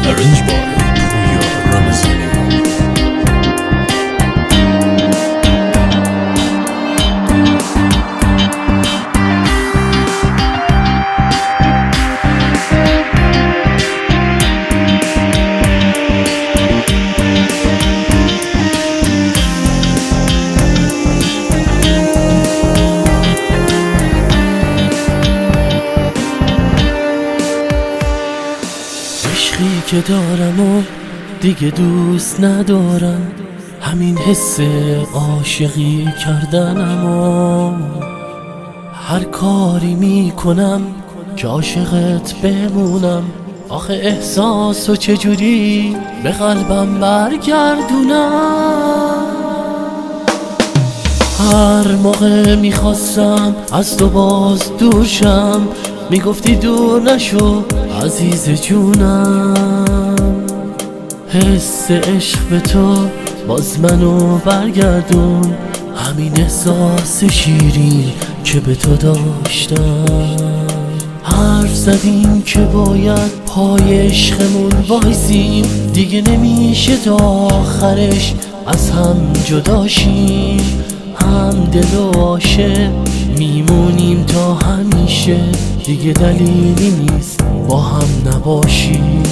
Arranged by Puya Ramazani. عشقی که دارم و دیگه دوست ندارم، همین حس عاشقی کردنم و هر کاری میکنم که عاشقت بمونم. آخه احساسو چجوری به قلبم برگردونم؟ هر موقع میخواستم از تو باز دور شم، میگفتی دور نشو عزیز جونم. حس عشق به تو باز منو برگردون، همین احساس شیرین که به تو داشتم. حرف زدیم که باید پای عشقمون وایسیم، دیگه نمیشه تا آخرش از هم جداشیم. هم دل و عاشق میمونیم تا همیشه، دیگه دلیلی نیست با هم نباشیم.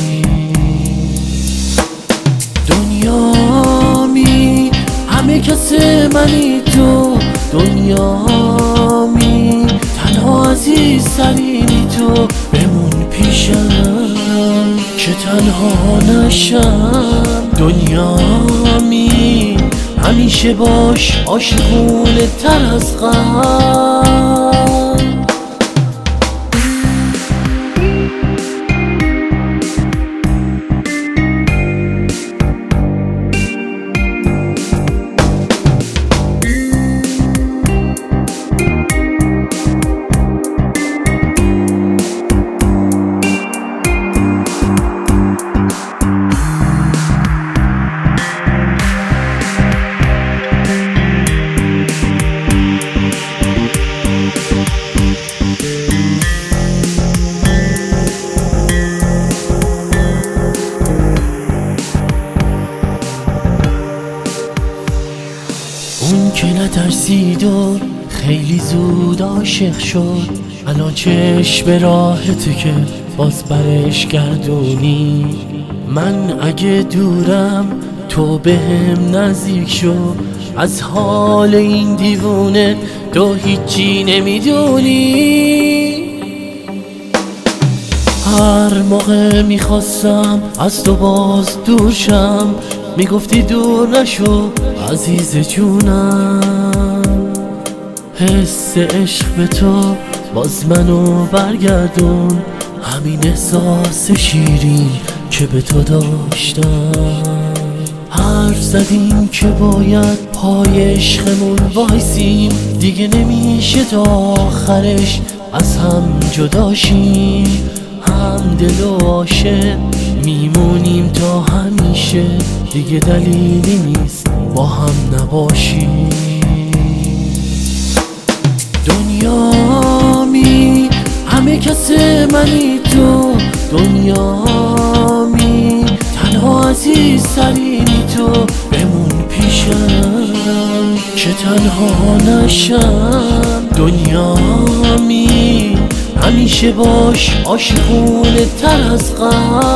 دنیامی همه کس منی تو، دنیامی تنها عزیز ترینی تو. بمون پیشم که تنها نشم، دنیامی همیشه باش عاشقونه تر از غم. اون که نترسید و خیلی زود عاشق شد، الان چشم به راحته که باز برش گردونی. من اگه دورم تو بهم نزدیک شو، از حال این دیوونه تو هیچی نمیدونی. هر موقع میخواستم از تو باز دور شم، میگفتی دور نشو عزیز جونم. حس عشق به تو باز منو برگردون، همین احساس شیرین که به تو داشتم. حرف زدیم که باید پای عشقمون وایسیم، دیگه نمیشه تا آخرش از هم جداشیم. هم دل و عاشق میمونیم تا همیشه، دیگه دلیلی نیست با هم نباشیم. دنیامی همه کس منی تو، دنیامی تنها عزیز ترینی تو. بمون پیشم که تنها نشم، دنیامی همیشه باش عاشقونه تر از غم.